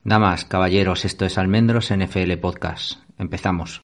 Damas, caballeros, esto es Almendros NFL Podcast. Empezamos.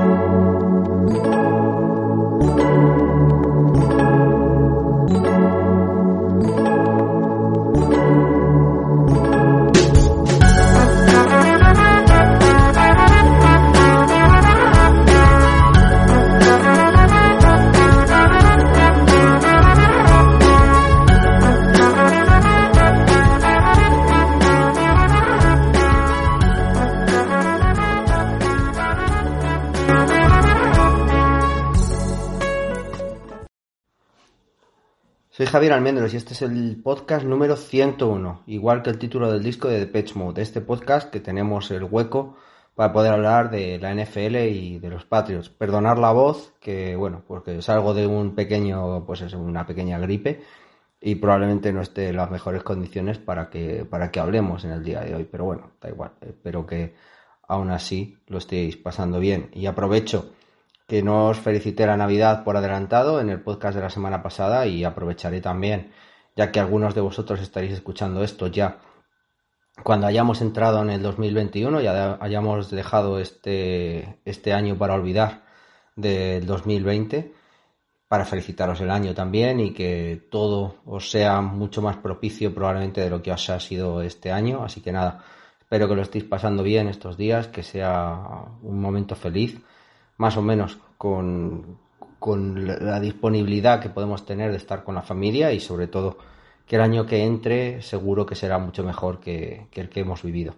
Soy Javier Almendros y este es el podcast número 101, igual que el título del disco de Depeche Mode. Este podcast que tenemos el hueco para poder hablar de la NFL y de los Patriots. Perdonar la voz, que bueno, porque salgo de una pequeña gripe y probablemente no esté en las mejores condiciones para que hablemos en el día de hoy. Pero bueno, da igual, espero que aún así lo estéis pasando bien. Y aprovecho que no os felicité la Navidad por adelantado en el podcast de la semana pasada y aprovecharé también, ya que algunos de vosotros estaréis escuchando esto ya cuando hayamos entrado en el 2021, ya hayamos dejado este año para olvidar del 2020, para felicitaros el año también y que todo os sea mucho más propicio probablemente de lo que os ha sido este año. Así que nada, espero que lo estéis pasando bien estos días, que sea un momento feliz, más o menos con la disponibilidad que podemos tener de estar con la familia y sobre todo que el año que entre seguro que será mucho mejor que el que hemos vivido.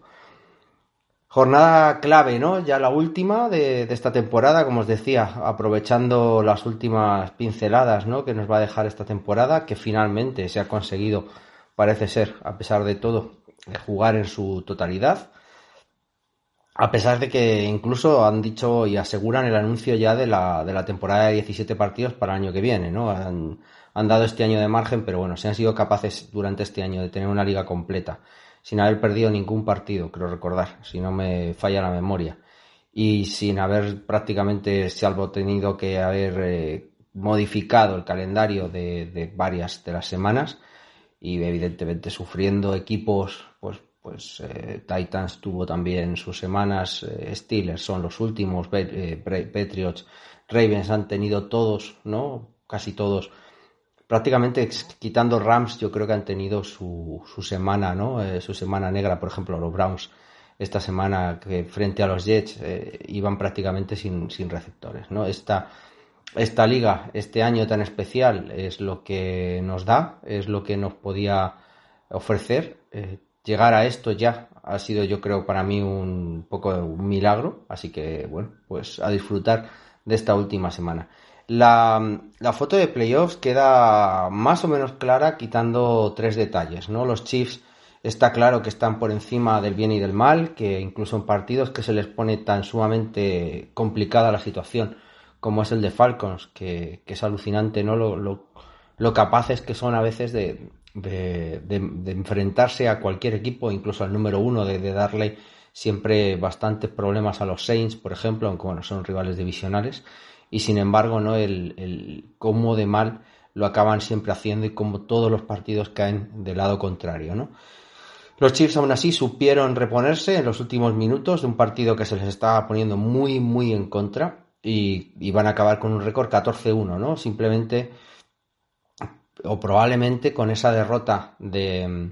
Jornada clave, ¿no? Ya la última de esta temporada, como os decía, aprovechando las últimas pinceladas, ¿no?, que nos va a dejar esta temporada, que finalmente se ha conseguido, parece ser, a pesar de todo, jugar en su totalidad. A pesar de que incluso han dicho y aseguran el anuncio ya de la temporada de 17 partidos para el año que viene, ¿no? Han dado este año de margen, pero bueno, se han sido capaces durante este año de tener una liga completa, sin haber perdido ningún partido, creo recordar, si no me falla la memoria, y sin haber prácticamente, salvo tenido que haber modificado el calendario de varias de las semanas, y evidentemente sufriendo equipos, pues Titans tuvo también sus semanas, Steelers son los últimos, Patriots, Ravens han tenido todos, ¿no? Casi todos, prácticamente quitando Rams, yo creo que han tenido su semana, ¿no? Su semana negra. Por ejemplo, los Browns esta semana, que frente a los Jets iban prácticamente sin receptores, ¿no? Esta liga, este año tan especial, es lo que nos da, es lo que nos podía ofrecer. Llegar a esto ya ha sido, yo creo, para mí un poco un milagro, así que bueno, pues a disfrutar de esta última semana. La foto de playoffs queda más o menos clara quitando tres detalles, ¿no? Los Chiefs está claro que están por encima del bien y del mal, que incluso en partidos que se les pone tan sumamente complicada la situación como es el de Falcons, que es alucinante, ¿no? Lo capaces que son a veces de enfrentarse a cualquier equipo, incluso al número uno, de darle siempre bastantes problemas a los Saints, por ejemplo, aunque bueno, son rivales divisionales, y sin embargo, ¿no?, el cómo de mal lo acaban siempre haciendo y cómo todos los partidos caen del lado contrario, ¿no? Los Chiefs aún así supieron reponerse en los últimos minutos de un partido que se les estaba poniendo muy, muy en contra y van a acabar con un récord 14-1, ¿no? Simplemente o probablemente con esa derrota de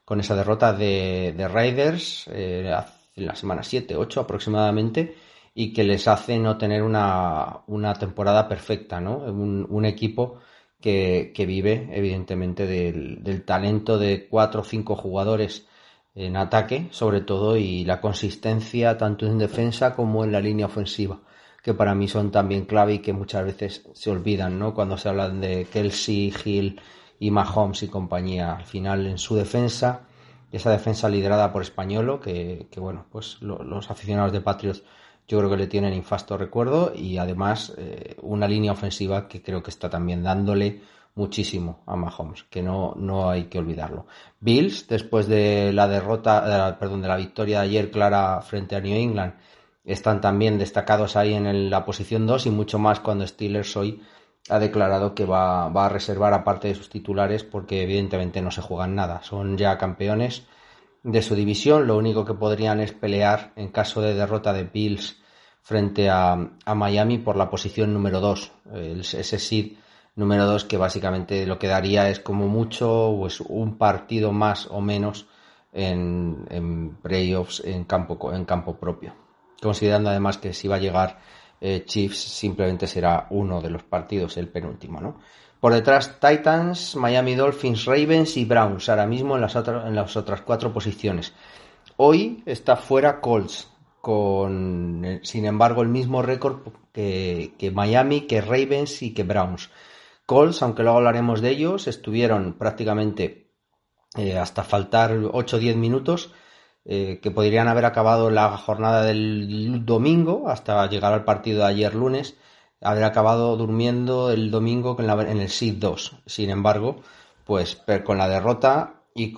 Raiders en la semana 7-8 aproximadamente, y que les hace no tener una temporada perfecta, ¿no? Un equipo que vive evidentemente del talento de 4 o 5 jugadores en ataque, sobre todo, y la consistencia tanto en defensa como en la línea ofensiva, que para mí son también clave y que muchas veces se olvidan, ¿no?, cuando se hablan de Kelsey, Hill y Mahomes y compañía. Al final, en su defensa, esa defensa liderada por Españolo, que bueno, pues los aficionados de Patriots yo creo que le tienen infasto recuerdo, y además una línea ofensiva que creo que está también dándole muchísimo a Mahomes, que no hay que olvidarlo. Bills, después de la de la victoria de ayer clara frente a New England, están también destacados ahí en la posición 2, y mucho más cuando Steelers hoy ha declarado que va a reservar a parte de sus titulares porque evidentemente no se juegan nada. Son ya campeones de su división. Lo único que podrían es pelear en caso de derrota de Bills frente a Miami por la posición número 2, ese seed número 2, que básicamente lo que daría es como mucho pues un partido más o menos en playoffs en campo propio, considerando además que si va a llegar Chiefs simplemente será uno de los partidos, el penúltimo, ¿no? Por detrás Titans, Miami Dolphins, Ravens y Browns, ahora mismo en las otras 4 posiciones. Hoy está fuera Colts, con sin embargo el mismo récord que Miami, que Ravens y que Browns. Colts, aunque luego hablaremos de ellos, estuvieron prácticamente hasta faltar 8 o 10 minutos, que podrían haber acabado la jornada del domingo hasta llegar al partido de ayer lunes, haber acabado durmiendo el domingo en el seed 2. Sin embargo, pues con la derrota y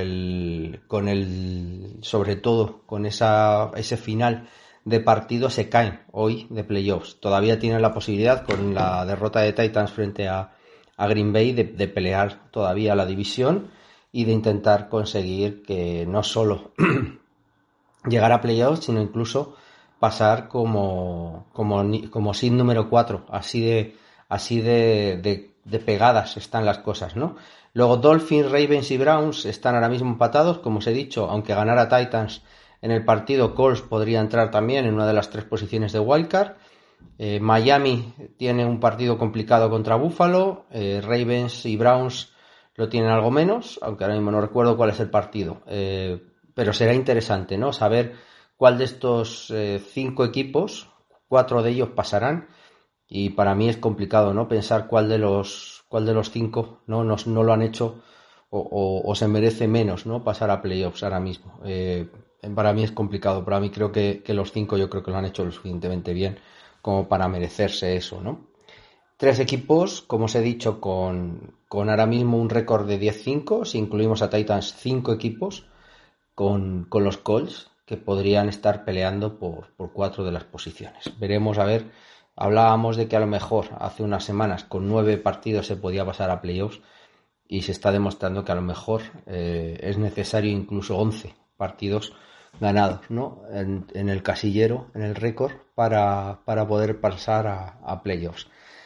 sobre todo con ese final de partido, se caen hoy de playoffs. Todavía tienen la posibilidad, con la derrota de Titans frente a Green Bay, de pelear todavía la división y de intentar conseguir que no solo llegar a playoffs, sino incluso pasar como seed número 4. Así de pegadas están las cosas, ¿no? Luego Dolphins, Ravens y Browns están ahora mismo empatados, como os he dicho. Aunque ganara Titans en el partido, Colts podría entrar también en una de las 3 posiciones de wildcard. Miami tiene un partido complicado contra Buffalo. Ravens y Browns lo tienen algo menos, aunque ahora mismo no recuerdo cuál es el partido. Pero será interesante, ¿no? Saber cuál de estos 5 equipos, 4 de ellos pasarán. Y para mí es complicado, ¿no? Pensar cuál de los 5 no lo han hecho o se merece menos, ¿no? Pasar a playoffs ahora mismo. Para mí es complicado. Para mí creo que los 5 yo creo que lo han hecho lo suficientemente bien como para merecerse eso, ¿no? 3 equipos, como os he dicho, con ahora mismo un récord de 10-5. Si incluimos a Titans, 5 equipos con los Colts que podrían estar peleando por 4 de las posiciones. Veremos, a ver. Hablábamos de que a lo mejor hace unas semanas con 9 partidos se podía pasar a playoffs, y se está demostrando que a lo mejor es necesario incluso 11 partidos ganados, ¿no? En el casillero, en el récord, para poder pasar a playoffs.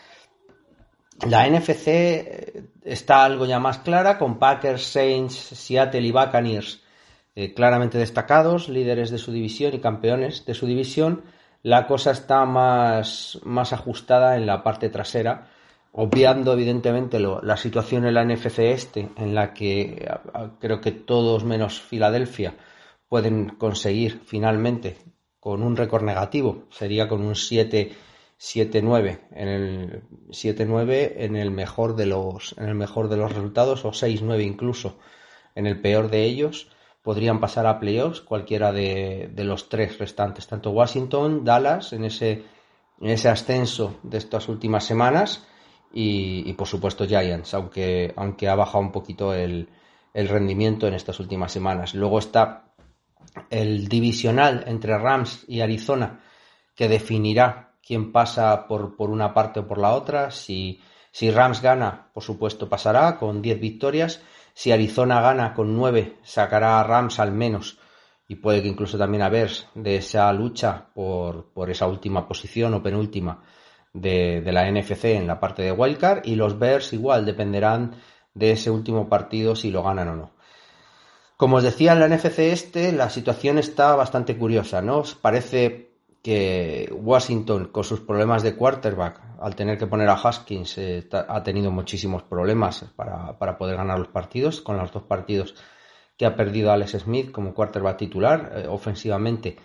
La NFC está algo ya más clara, con Packers, Saints, Seattle y Buccaneers claramente destacados, líderes de su división y campeones de su división. La cosa está más ajustada en la parte trasera, obviando evidentemente la situación en la NFC Este, en la que creo que todos menos Filadelfia pueden conseguir finalmente con un récord negativo. Sería con un 7-9 en el mejor de los resultados, o 6-9 incluso en el peor de ellos. Podrían pasar a playoffs cualquiera de los 3 restantes, tanto Washington, Dallas en ese ascenso de estas últimas semanas, y por supuesto Giants, aunque ha bajado un poquito el rendimiento en estas últimas semanas. Luego está el divisional entre Rams y Arizona, que definirá quién pasa por una parte o por la otra. Si Rams gana, por supuesto pasará con 10 victorias. Si Arizona gana con 9, sacará a Rams al menos, y puede que incluso también a Bears, de esa lucha por esa última posición o penúltima de la NFC en la parte de wildcard. Y los Bears igual dependerán de ese último partido, si lo ganan o no. Como os decía, en la NFC Este la situación está bastante curiosa, ¿no? Parece que Washington, con sus problemas de quarterback, al tener que poner a Haskins, ha tenido muchísimos problemas para poder ganar los partidos. Con los 2 partidos que ha perdido Alex Smith como quarterback titular, ofensivamente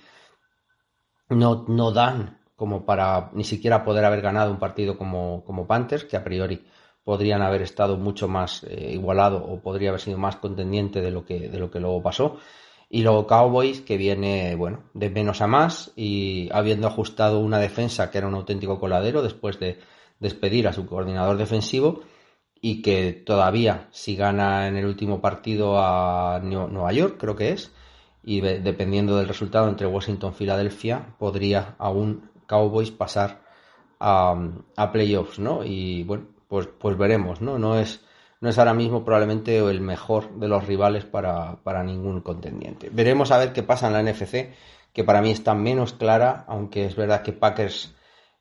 no dan como para ni siquiera poder haber ganado un partido como Panthers, que a priori podrían haber estado mucho más igualado, o podría haber sido más contendiente de lo que luego pasó. Y luego Cowboys, que viene, bueno, de menos a más, y habiendo ajustado una defensa que era un auténtico coladero después de despedir a su coordinador defensivo, y que todavía, si gana en el último partido a Nueva York, creo que es, y dependiendo del resultado entre Washington y Filadelfia, podría aún Cowboys pasar a playoffs, ¿no? Y bueno, pues veremos, ¿no? No es no es ahora mismo probablemente el mejor de los rivales para ningún contendiente. Veremos a ver qué pasa en la NFC, que para mí está menos clara, aunque es verdad que Packers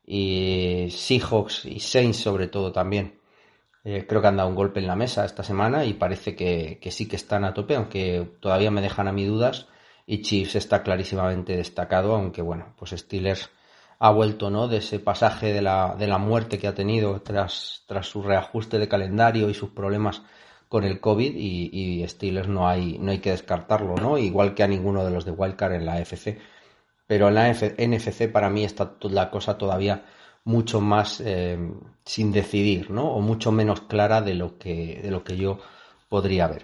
y Seahawks y Saints sobre todo también creo que han dado un golpe en la mesa esta semana y parece que sí que están a tope, aunque todavía me dejan a mí dudas, y Chiefs está clarísimamente destacado, aunque bueno, pues Steelers ha vuelto, ¿no?, de ese pasaje de la muerte que ha tenido tras su reajuste de calendario y sus problemas con el COVID, y Steelers no hay que descartarlo, ¿no? Igual que a ninguno de los de Wildcard en la AFC. Pero en la NFC para mí está la cosa todavía mucho más sin decidir, ¿no? O mucho menos clara de lo que yo podría ver.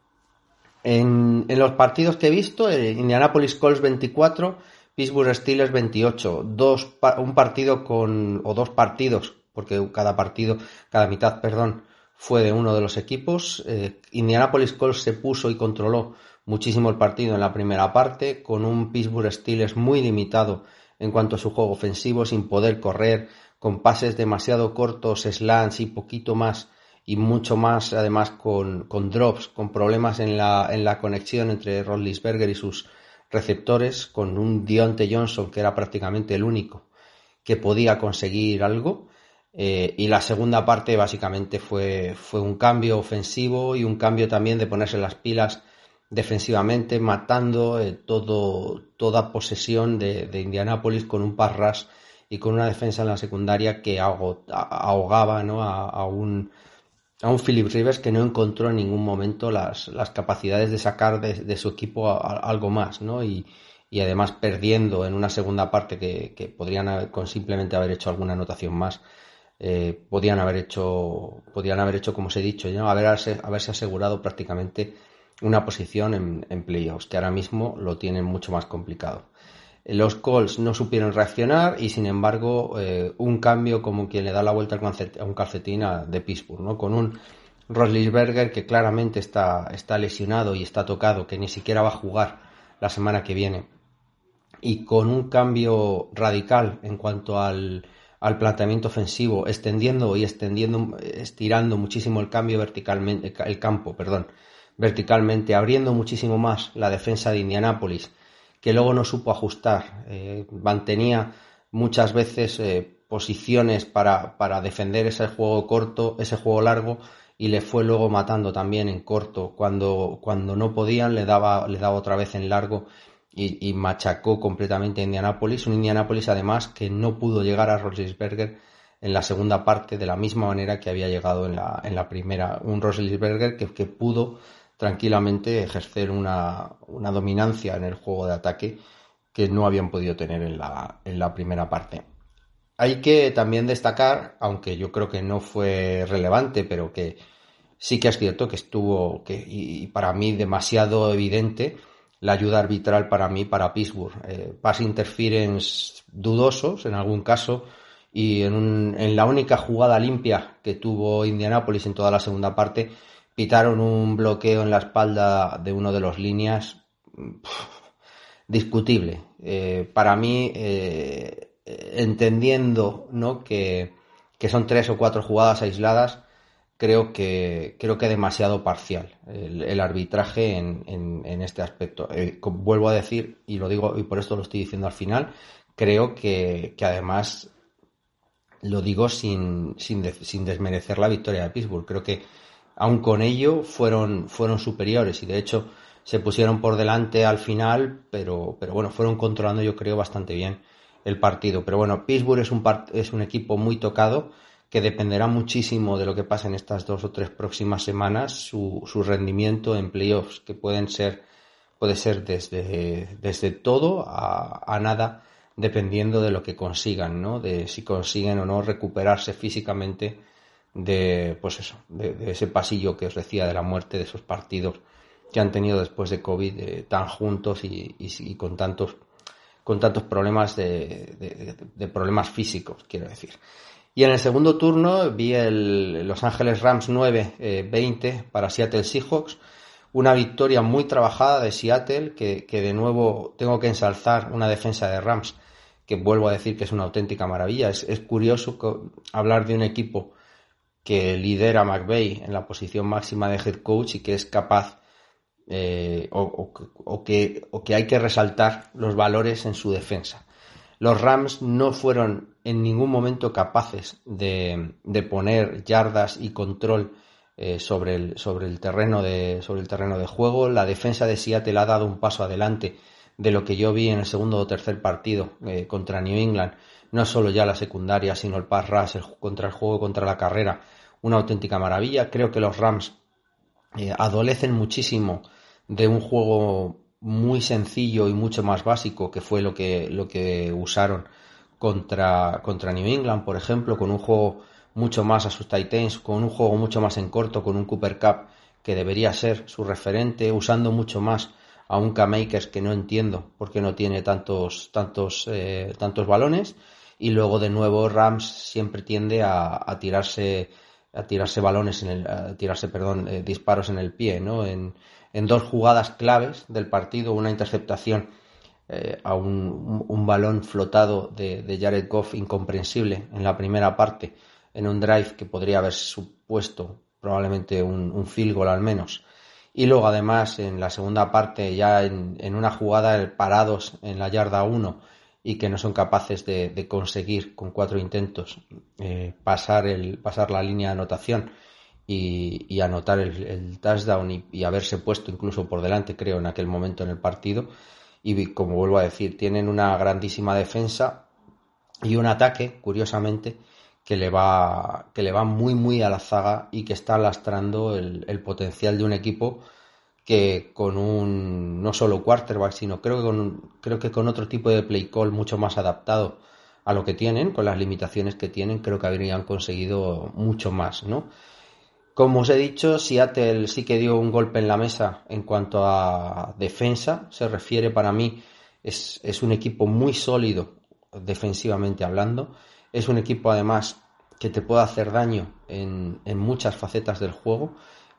En los partidos que he visto, Indianapolis Colts 24, Pittsburgh Steelers 28, un partido o dos partidos, porque cada mitad, perdón, fue de uno de los equipos. Indianapolis Colts se puso y controló muchísimo el partido en la primera parte, con un Pittsburgh Steelers muy limitado en cuanto a su juego ofensivo, sin poder correr, con pases demasiado cortos, slants y poquito más, y mucho más además con drops, con problemas en la conexión entre Roethlisberger y sus receptores, con un Diontae Johnson que era prácticamente el único que podía conseguir algo. Y la segunda parte básicamente fue un cambio ofensivo y un cambio también de ponerse las pilas defensivamente, matando toda posesión de Indianapolis con un pass rush y con una defensa en la secundaria que ahogaba, ¿no?, a un Philip Rivers que no encontró en ningún momento las capacidades de sacar de su equipo algo más, ¿no? Y además perdiendo en una segunda parte que podrían con simplemente haber hecho alguna anotación más, podían haber hecho, como os he dicho, ¿no?, haberse asegurado prácticamente una posición en playoffs, que ahora mismo lo tienen mucho más complicado. Los Colts no supieron reaccionar y sin embargo un cambio como quien le da la vuelta a un calcetín de Pittsburgh, ¿no?, con un Roethlisberger que claramente está lesionado y está tocado, que ni siquiera va a jugar la semana que viene, y con un cambio radical en cuanto al planteamiento ofensivo, estirando muchísimo el cambio verticalmente, el campo, perdón, verticalmente, abriendo muchísimo más la defensa de Indianápolis, que luego no supo ajustar, mantenía muchas veces posiciones para defender ese juego corto, ese juego largo, y le fue luego matando también en corto, cuando no podían le daba otra vez en largo, y machacó completamente a Indianápolis, un Indianápolis además que no pudo llegar a Roethlisberger en la segunda parte de la misma manera que había llegado en la primera, un Roethlisberger que pudo tranquilamente ejercer una dominancia en el juego de ataque que no habían podido tener en la primera parte. Hay que también destacar, aunque yo creo que no fue relevante, pero que sí que es cierto que estuvo, y para mí demasiado evidente, la ayuda arbitral para Pittsburgh. Pass interference dudosos en algún caso, y en la única jugada limpia que tuvo Indianapolis en toda la segunda parte, pitaron un bloqueo en la espalda de uno de los líneas discutible. Para mí, entendiendo, ¿no?, que son 3 o 4 jugadas aisladas, creo que demasiado parcial el arbitraje en este aspecto. Vuelvo a decir, y lo digo, y por esto lo estoy diciendo al final, creo que además lo digo sin desmerecer la victoria de Pittsburgh. Creo que aun con ello fueron superiores, y de hecho se pusieron por delante al final, pero bueno, fueron controlando, yo creo, bastante bien el partido. Pero bueno, Pittsburgh es un equipo muy tocado, que dependerá muchísimo de lo que pase en estas 2 o 3 próximas semanas, su rendimiento en playoffs, que puede ser desde todo a nada, dependiendo de lo que consigan, ¿no?, de si consiguen o no recuperarse físicamente de ese pasillo que os decía de la muerte, de esos partidos que han tenido después de COVID, tan juntos y con tantos problemas de problemas físicos, quiero decir. Y en el segundo turno vi el Los Ángeles Rams 9-20 para Seattle Seahawks. Una victoria muy trabajada de Seattle, que de nuevo tengo que ensalzar una defensa de Rams, que vuelvo a decir que es una auténtica maravilla. Es curioso hablar de un equipo que lidera McVay en la posición máxima de head coach y que es capaz o que hay que resaltar los valores en su defensa. Los Rams no fueron en ningún momento capaces de poner yardas y control sobre el terreno de juego. La defensa de Seattle ha dado un paso adelante de lo que yo vi en el segundo o tercer partido contra New England. No solo ya la secundaria, sino el pass rush, contra el juego contra la carrera. Una auténtica maravilla. Creo que los Rams adolecen muchísimo de un juego muy sencillo y mucho más básico, que fue lo que usaron contra New England, por ejemplo, con un juego mucho más a sus tight ends, con un juego mucho más en corto, con un Cooper Kupp que debería ser su referente, usando mucho más a un Cam Akers que no entiendo por qué no tiene tantos balones, y luego de nuevo Rams siempre tiende a tirarse balones disparos en el pie, ¿no? En dos jugadas claves del partido, una interceptación a un balón flotado de Jared Goff incomprensible en la primera parte, en un drive que podría haber supuesto probablemente un field goal al menos. Y luego además en la segunda parte, ya en una jugada parados en la yarda 1 y que no son capaces de conseguir con 4 intentos pasar la línea de anotación y anotar el touchdown y haberse puesto incluso por delante, creo, en aquel momento en el partido. Y como vuelvo a decir, tienen una grandísima defensa y un ataque, curiosamente, que le va muy muy a la zaga y que está lastrando el potencial de un equipo que con no solo quarterback, sino creo que con otro tipo de play call mucho más adaptado a lo que tienen, con las limitaciones que tienen, creo que habrían conseguido mucho más, ¿no? Como os he dicho, Seattle sí que dio un golpe en la mesa en cuanto a defensa se refiere. Para mí es un equipo muy sólido defensivamente hablando. Es un equipo además que te puede hacer daño en muchas facetas del juego.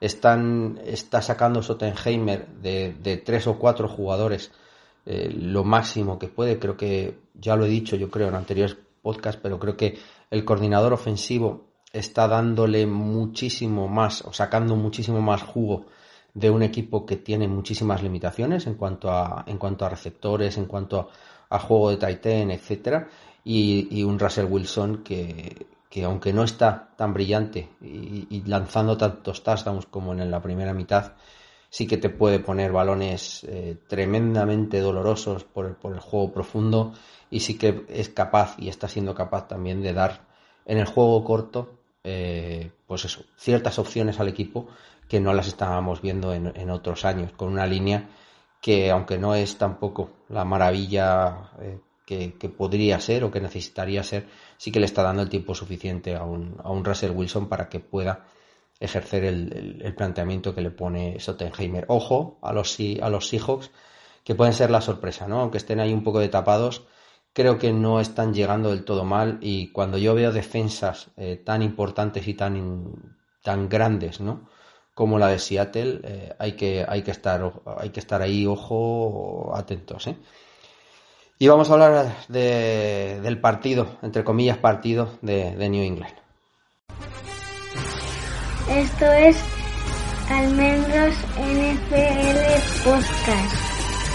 Está sacando Schottenheimer de 3 o 4 jugadores lo máximo que puede. Creo que ya lo he dicho, yo creo, en anteriores podcasts, pero creo que el coordinador ofensivo está dándole muchísimo más o sacando muchísimo más jugo de un equipo que tiene muchísimas limitaciones en cuanto a receptores, en cuanto a juego de tight end, etcétera, y un Russell Wilson que aunque no está tan brillante y lanzando tantos touchdowns como en la primera mitad, sí que te puede poner balones tremendamente dolorosos por el juego profundo, y sí que es capaz y está siendo capaz también de dar en el juego corto pues eso, ciertas opciones al equipo que no las estábamos viendo en otros años, con una línea que, aunque no es tampoco la maravilla que podría ser o que necesitaría ser, sí que le está dando el tiempo suficiente a un Russell Wilson para que pueda ejercer el planteamiento que le pone Schottenheimer. Ojo a los Seahawks, que pueden ser la sorpresa, ¿no? Aunque estén ahí un poco de tapados, creo que no están llegando del todo mal, y cuando yo veo defensas tan importantes y tan grandes, ¿no?, como la de Seattle, hay que estar ahí, ojo, atentos, ¿eh? Y vamos a hablar del partido, entre comillas, partido de New England. Esto es Almendros NFL Podcast.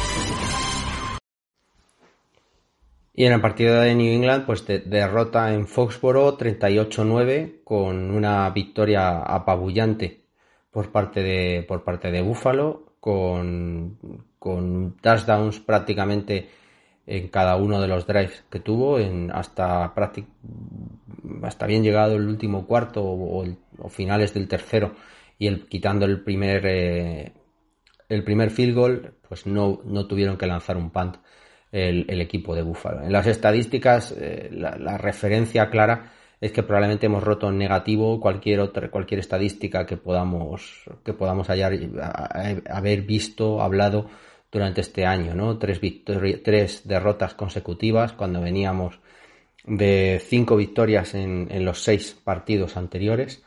Y en el partido de New England, pues derrota en Foxborough 38-9 con una victoria apabullante por parte de Buffalo, con touchdowns prácticamente en cada uno de los drives que tuvo, hasta bien llegado el último cuarto o finales del tercero, y quitando el primer field goal, pues no tuvieron que lanzar un punt el equipo de Buffalo. En las estadísticas, la referencia clara es que probablemente hemos roto en negativo cualquier estadística que podamos haber visto, hablado durante este año, ¿no? 3 derrotas consecutivas cuando veníamos de 5 victorias en los 6 partidos anteriores,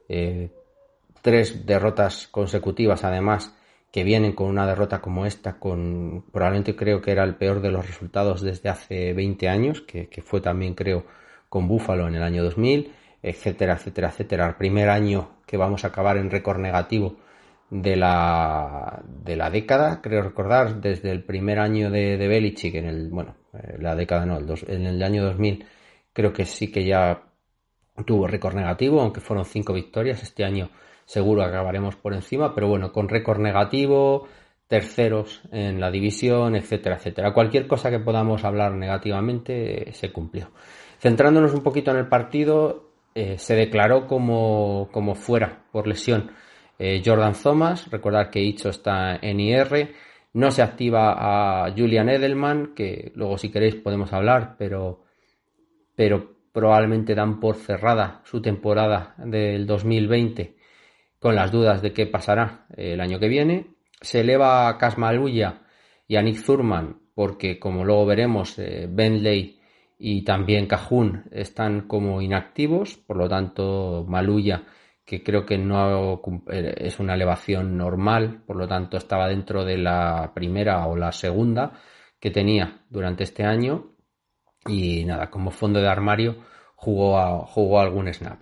3 derrotas consecutivas además que vienen con una derrota como esta, probablemente creo que era el peor de los resultados desde hace 20 años, que fue también, creo, con Buffalo en el año 2000, etcétera, etcétera, etcétera. El primer año que vamos a acabar en récord negativo de la década, creo recordar, desde el primer año de Belichick, la década no, en el año 2000, creo que sí que ya tuvo récord negativo, aunque fueron 5 victorias. Este año seguro acabaremos por encima, pero bueno, con récord negativo, terceros en la división, etcétera, etcétera. Cualquier cosa que podamos hablar negativamente se cumplió. Centrándonos un poquito en el partido, se declaró como fuera por lesión Jordan Thomas. Recordar que Icho está en IR. No se activa a Julian Edelman, que luego si queréis podemos hablar, pero probablemente dan por cerrada su temporada del 2020 con las dudas de qué pasará el año que viene. Se eleva a Kaz Maluja y a Nick Thurman porque, como luego veremos, Bentley y también Cajun están como inactivos. Por lo tanto, Maluja, que creo que no es una elevación normal, por lo tanto estaba dentro de la primera o la segunda que tenía durante este año. Y nada, como fondo de armario jugó algún snap.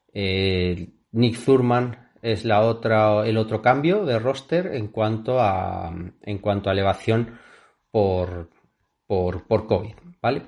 Nick Thurman es el otro cambio de roster en cuanto a elevación por COVID, ¿vale?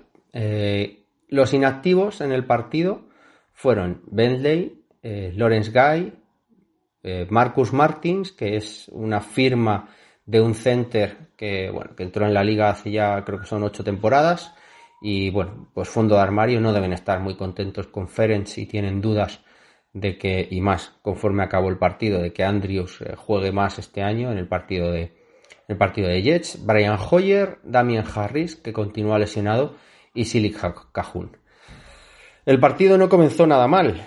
Los inactivos en el partido fueron Bentley, Lawrence Guy, Marcus Martins, que es una firma de un center que entró en la liga hace ya, creo que son 8 temporadas. Y bueno, pues fondo de armario, no deben estar muy contentos con Ferentz y tienen dudas de que, y más conforme acabó el partido, de que Andrews juegue más este año en el partido de Jets. Brian Hoyer, Damian Harris, que continúa lesionado, y Silik Cajun. El partido no comenzó nada mal,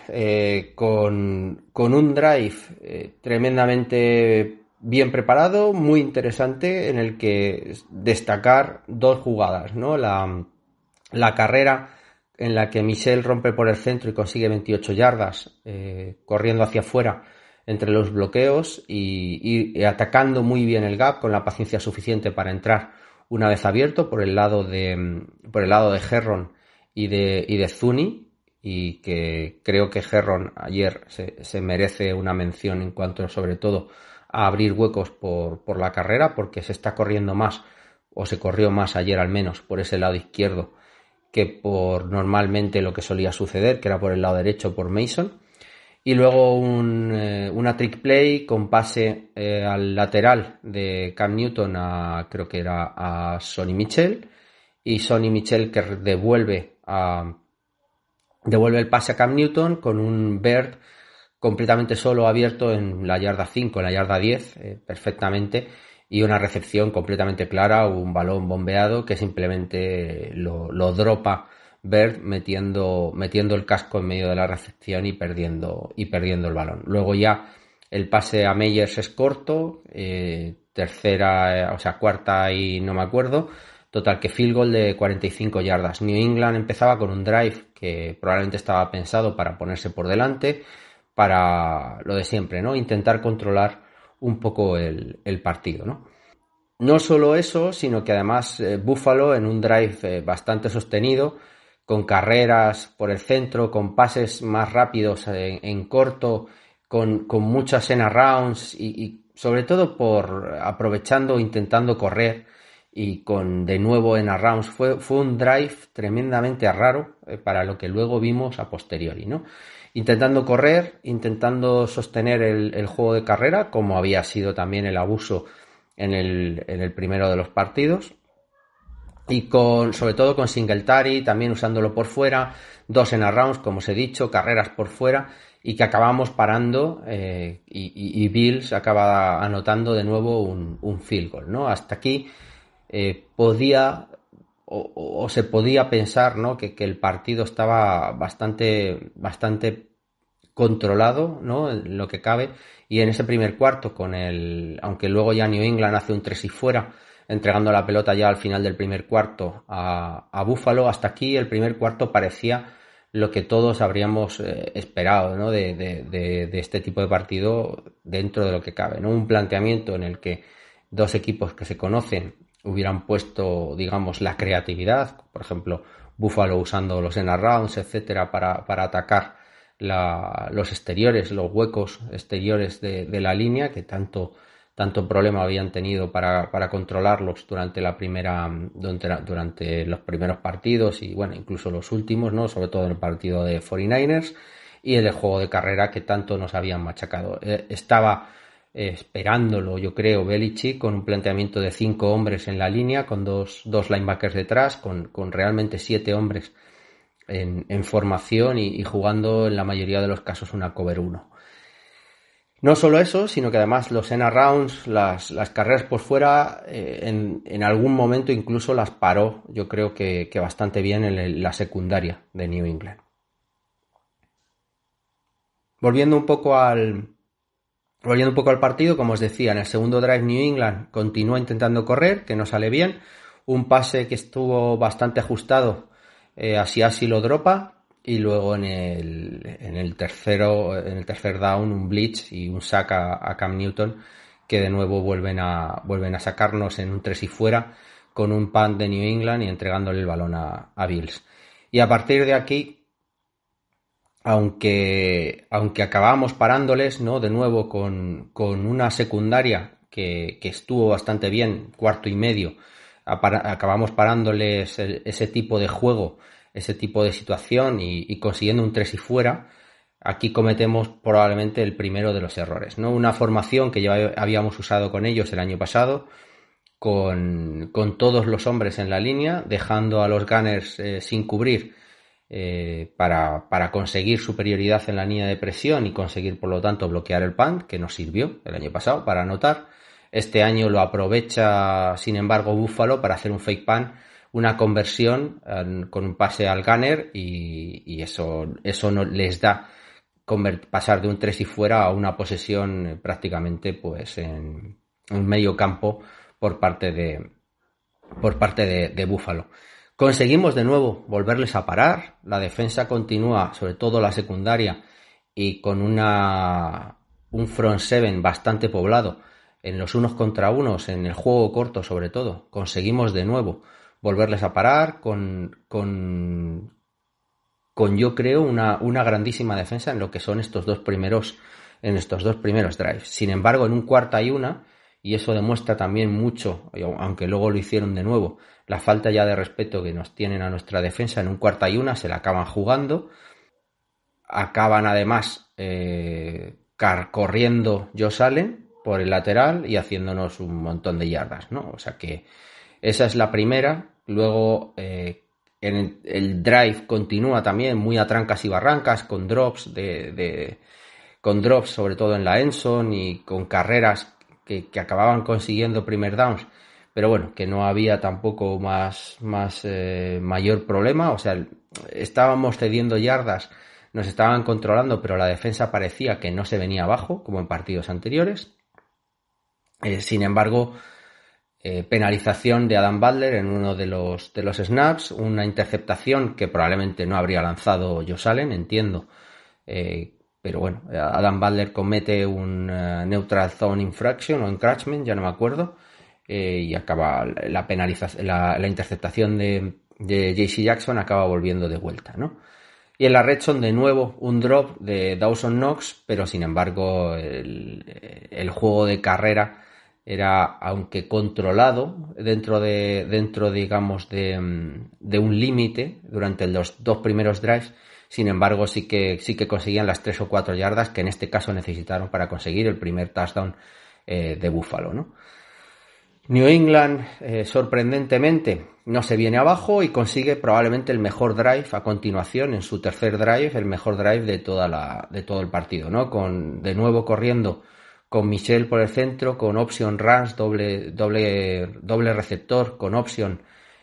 con un drive tremendamente bien preparado, muy interesante, en el que destacar 2 jugadas, ¿no? La carrera en la que Michel rompe por el centro y consigue 28 yardas, corriendo hacia afuera entre los bloqueos y atacando muy bien el gap con la paciencia suficiente para entrar una vez abierto por el lado de Herron y de Zuni, y que creo que Herron ayer se merece una mención en cuanto sobre todo a abrir huecos por la carrera, porque se está corriendo más, o se corrió más ayer al menos, por ese lado izquierdo que por normalmente lo que solía suceder, que era por el lado derecho por Mason. Y luego una trick play con pase al lateral de Cam Newton creo que era a Sonny Michel, y Sonny Michel que devuelve el pase a Cam Newton con un Bird completamente solo, abierto en la yarda 5, en la yarda 10, perfectamente, y una recepción completamente clara, un balón bombeado que simplemente lo dropa Bird metiendo el casco en medio de la recepción y perdiendo el balón. Luego ya el pase a Meyers es corto, cuarta y no me acuerdo. Total, que field goal de 45 yardas. New England empezaba con un drive que probablemente estaba pensado para ponerse por delante, para lo de siempre, ¿no? Intentar controlar un poco el partido, ¿no? No solo eso, sino que además Buffalo en un drive bastante sostenido, con carreras por el centro, con pases más rápidos en corto, con muchas end rounds y sobre todo por aprovechando, intentando correr, y con de nuevo en rounds. Fue un drive tremendamente raro para lo que luego vimos a posteriori, ¿no? Intentando correr, intentando sostener el juego de carrera, como había sido también el abuso en el primero de los partidos, y sobre todo con Singletary también usándolo por fuera, 2 en rounds, como os he dicho, carreras por fuera, y que acabamos parando, y Bills acaba anotando de nuevo un field goal, ¿no? Hasta aquí podía o se podía pensar, ¿no? que el partido estaba bastante controlado, ¿no? En lo que cabe, y en ese primer cuarto aunque luego ya New England hace un 3 y fuera, entregando la pelota ya al final del primer cuarto a Buffalo. Hasta aquí el primer cuarto parecía lo que todos habríamos esperado, ¿no? de este tipo de partido dentro de lo que cabe, ¿no? Un planteamiento en el que 2 equipos que se conocen hubieran puesto, digamos, la creatividad, por ejemplo, Buffalo usando los end rounds, etcétera, para atacar los exteriores, los huecos exteriores de la línea, que tanto problema habían tenido para controlarlos durante los primeros partidos y bueno, incluso los últimos, ¿no? Sobre todo en el partido de 49ers y en el juego de carrera que tanto nos habían machacado. Estaba esperándolo, yo creo, Belichick, con un planteamiento de 5 hombres en la línea, con dos linebackers detrás, con realmente 7 hombres en formación y jugando en la mayoría de los casos una cover 1. No solo eso, sino que además los end arounds, las carreras por fuera, en algún momento incluso las paró, yo creo que bastante bien en la secundaria de New England. Volviendo un poco al partido, como os decía, en el segundo drive New England continúa intentando correr, que no sale bien. Un pase que estuvo bastante ajustado, así lo dropa. Y luego en el tercer down un blitz y un sack a Cam Newton, que de nuevo vuelven a sacarnos en un 3 y fuera con un punt de New England y entregándole el balón a Bills. Y a partir de aquí, aunque acabamos parándoles, ¿no? De nuevo con una secundaria que estuvo bastante bien, cuarto y medio, acabamos parándoles ese tipo de juego, ese tipo de situación y consiguiendo un 3 y fuera. Aquí cometemos probablemente el primero de los errores, ¿no? Una formación que ya habíamos usado con ellos el año pasado, con todos los hombres en la línea, dejando a los gunners sin cubrir, para conseguir superioridad en la línea de presión y conseguir por lo tanto bloquear el punt, que nos sirvió el año pasado para anotar. Este año lo aprovecha sin embargo Buffalo para hacer un fake punt, una conversión con un pase al gunner y eso no les da pasar de un 3 y fuera a una posesión prácticamente pues en un medio campo por parte de Buffalo. Conseguimos de nuevo volverles a parar, la defensa continúa, sobre todo la secundaria, y con un front seven bastante poblado en los unos contra unos, en el juego corto sobre todo. Conseguimos de nuevo volverles a parar con yo creo una grandísima defensa en lo que son estos dos primeros drives. Sin embargo, en un 4ª 1, y eso demuestra también mucho, aunque luego lo hicieron de nuevo, la falta ya de respeto que nos tienen a nuestra defensa. En un 4ª 1 se la acaban jugando, acaban además corriendo Josh Allen por el lateral y haciéndonos un montón de yardas, ¿no? O sea que esa es la primera. Luego en el drive continúa también muy a trancas y barrancas, con drops sobre todo en la endzone y con carreras que acababan consiguiendo primer downs, pero bueno, que no había tampoco mayor problema. O sea, estábamos cediendo yardas, nos estaban controlando, pero la defensa parecía que no se venía abajo como en partidos anteriores. Sin embargo, penalización de Adam Butler en uno de los snaps, una interceptación que probablemente no habría lanzado Josh Allen, entiendo, pero bueno, Adam Butler comete un neutral zone infraction o encroachment, ya no me acuerdo, y acaba la penalización, la interceptación de JC Jackson acaba volviendo de vuelta, ¿no? Y en la red zone de nuevo un drop de Dawson Knox, pero sin embargo el juego de carrera era, aunque controlado dentro digamos de un límite durante los dos primeros drives, sin embargo sí que conseguían las 3 o 4 yardas que en este caso necesitaron para conseguir el primer touchdown de Buffalo, ¿no? New England sorprendentemente no se viene abajo y consigue probablemente el mejor drive a continuación, en su tercer drive, el mejor drive de todo el partido, ¿no? De nuevo corriendo con Michel por el centro, con option runs, doble receptor, con option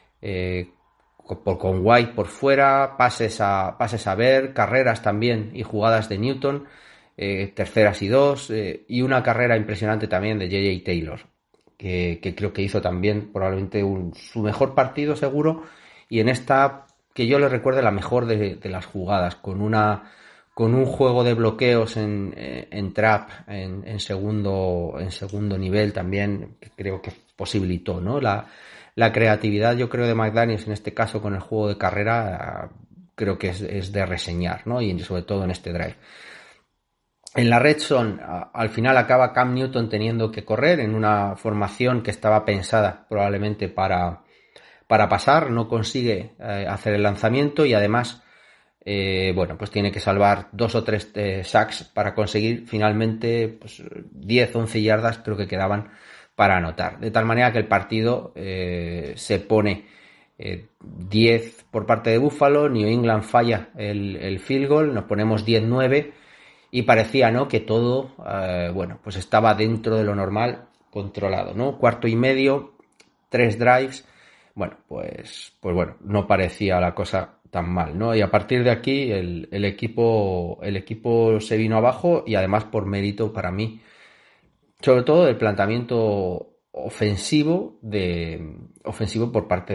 con White por fuera, pases a ver, carreras también y jugadas de Newton, terceras y 2, y una carrera impresionante también de J.J. Taylor, que creo que hizo también probablemente su mejor partido seguro, y en esta que yo le recuerde la mejor de las jugadas, con un juego de bloqueos en trap en segundo nivel también, que creo que posibilitó, ¿no? La creatividad, yo creo, de McDaniels en este caso con el juego de carrera creo que es de reseñar, ¿no? Y sobre todo en este drive. En la red zone, al final acaba Cam Newton teniendo que correr en una formación que estaba pensada probablemente para pasar, no consigue hacer el lanzamiento y además pues tiene que salvar 2 o 3 sacks para conseguir finalmente pues, 10, 11 yardas creo que quedaban para anotar. De tal manera que el partido se pone 10 por parte de Buffalo, New England falla el field goal, nos ponemos 10-9 y parecía, ¿no?, que todo pues estaba dentro de lo normal, controlado, ¿no? Cuarto y medio, 3 drives, pues no parecía la cosa tan mal, ¿no? Y a partir de aquí el equipo se vino abajo y además por mérito para mí, sobre todo del planteamiento ofensivo por parte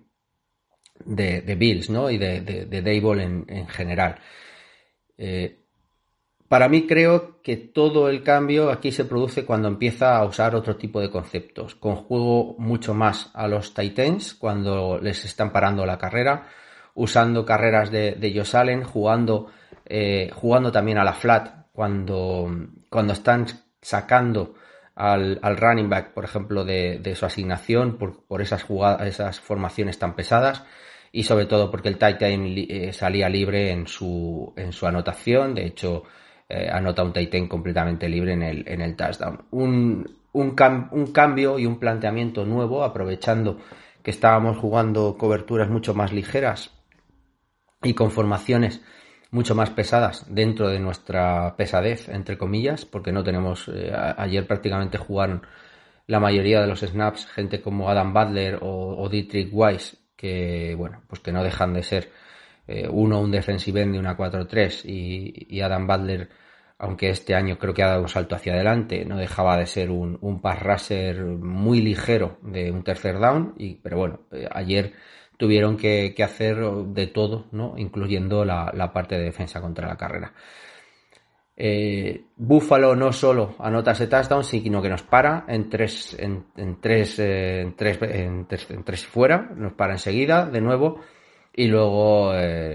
de Bills, ¿no? Y de Daboll en general. Para mí creo que todo el cambio aquí se produce cuando empieza a usar otro tipo de conceptos. Conjugo mucho más a los tight ends cuando les están parando la carrera, usando carreras de Josh Allen, jugando también a la flat cuando están sacando al running back, por ejemplo, de su asignación por esas formaciones tan pesadas. Y sobre todo porque el tight end salía libre en su anotación. De hecho, anota un tight end completamente libre en el touchdown. Un cambio y un planteamiento nuevo, aprovechando que estábamos jugando coberturas mucho más ligeras y con formaciones mucho más pesadas dentro de nuestra pesadez, entre comillas, porque no tenemos... ayer prácticamente jugaron la mayoría de los snaps gente como Adam Butler o Dietrich Wise, que pues que no dejan de ser un defensive end de una 4-3 y Adam Butler, aunque este año creo que ha dado un salto hacia adelante, no dejaba de ser un pass rusher muy ligero de un tercer down, pero ayer tuvieron que hacer de todo, ¿no? Incluyendo la parte de defensa contra la carrera. Buffalo no solo anota ese touchdown, sino que nos para en tres fuera, nos para enseguida de nuevo y luego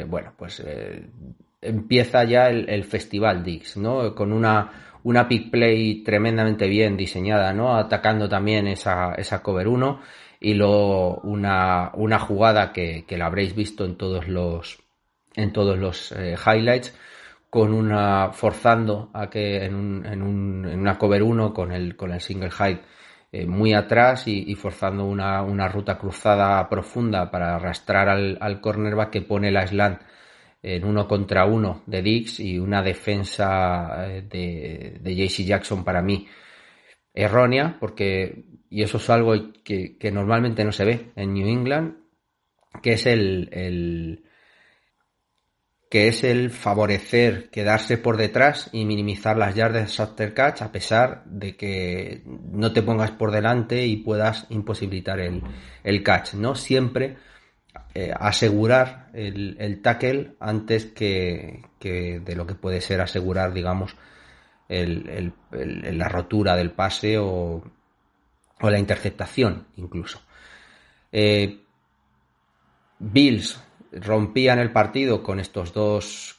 empieza ya el festival Diggs, ¿no? Con una pick play tremendamente bien diseñada, ¿no? Atacando también esa cover 1 y luego una jugada que la habréis visto en todos los highlights, forzando a que en una cover 1 con el single high muy atrás y forzando una ruta cruzada profunda para arrastrar al cornerback que pone la slant en 1 contra 1 de Diggs y una defensa de JC Jackson para mí errónea, y eso es algo que normalmente no se ve en New England, que es el favorecer, quedarse por detrás y minimizar las yardas after catch, a pesar de que no te pongas por delante y puedas imposibilitar el catch, ¿no? Siempre asegurar el tackle antes que de lo que puede ser asegurar, digamos, la rotura del pase o la interceptación incluso. Bills rompían el partido con estos dos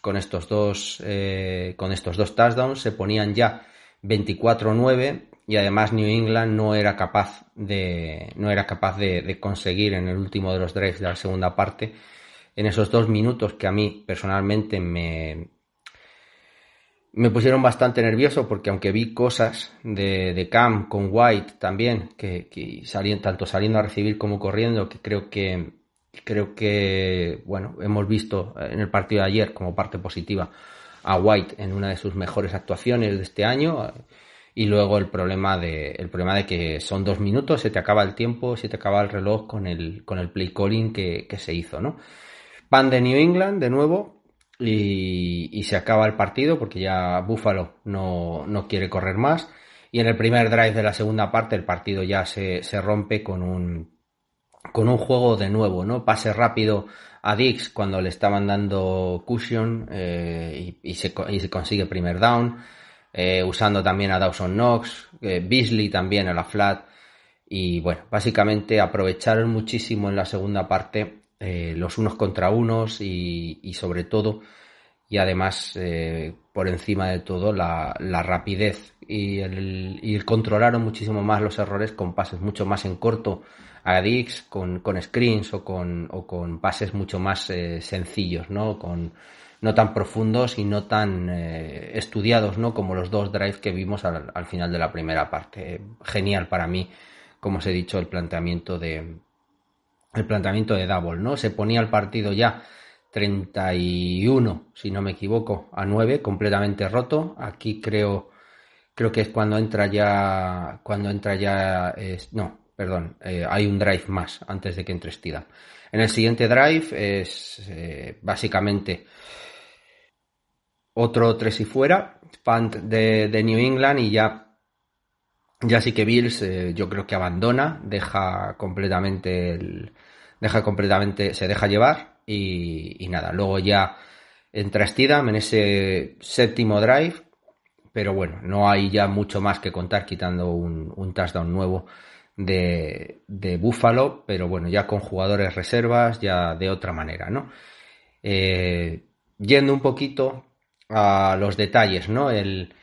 touchdowns, se ponían ya 24-9 y además New England no era capaz de conseguir en el último de los drives de la segunda parte, en esos 2 minutos que a mí personalmente me pusieron bastante nervioso, porque aunque vi cosas de Cam con White también que tanto saliendo a recibir como corriendo, que creo que hemos visto en el partido de ayer como parte positiva a White en una de sus mejores actuaciones de este año. Y luego el problema de que son 2 minutos, se te acaba el tiempo, se te acaba el reloj con el play calling que se hizo, ¿no? Van de New England de nuevo y se acaba el partido porque ya Buffalo no quiere correr más, y en el primer drive de la segunda parte el partido ya se rompe con un juego de nuevo, ¿no? Pase rápido a Diggs cuando le estaban dando cushion y se consigue primer down, usando también a Dawson Knox, Beasley también a la flat, y básicamente aprovecharon muchísimo en la segunda parte los unos contra unos y sobre todo, y además por encima de todo, la rapidez y el controlaron muchísimo más los errores con pases mucho más en corto a Diggs, con screens o con pases mucho más sencillos, ¿no? No tan profundos y no tan estudiados, ¿no? Como los dos drives que vimos al final de la primera parte. Genial para mí, como os he dicho, el planteamiento de Daboll, ¿no? Se ponía el partido ya 31, si no me equivoco, a 9, completamente roto. Aquí creo que es cuando entra ya, hay un drive más antes de que entre Steedham. En el siguiente drive es básicamente otro 3 y fuera, punt de New England, y ya sí que Bills yo creo que abandona, se deja llevar y nada, luego ya entra Steedham en ese séptimo drive, pero bueno, no hay ya mucho más que contar quitando un touchdown nuevo de Buffalo, pero bueno, ya con jugadores reservas, ya de otra manera, ¿no? Yendo un poquito a los detalles, ¿no?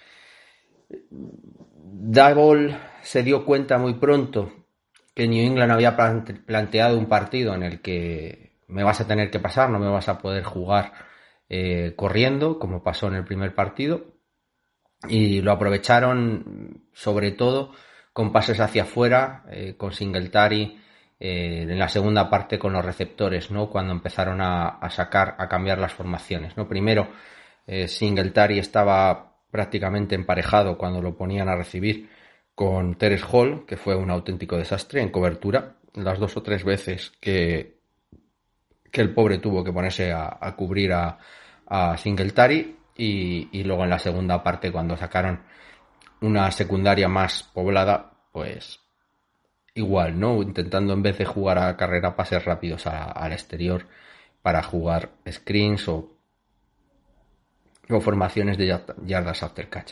Daboll se dio cuenta muy pronto que New England había planteado un partido en el que me vas a tener que pasar, no me vas a poder jugar corriendo, como pasó en el primer partido, y lo aprovecharon sobre todo con pases hacia afuera, con Singletary en la segunda parte con los receptores, ¿no? Cuando empezaron a cambiar las formaciones, ¿no? Primero Singletary estaba prácticamente emparejado cuando lo ponían a recibir con Terence Hall, que fue un auténtico desastre en cobertura. Las 2 o 3 veces que el pobre tuvo que ponerse a cubrir a Singletary, y luego en la segunda parte, cuando sacaron una secundaria más poblada, pues igual, ¿no? Intentando, en vez de jugar a carrera, pases rápidos al exterior para jugar screens o formaciones de yardas after catch.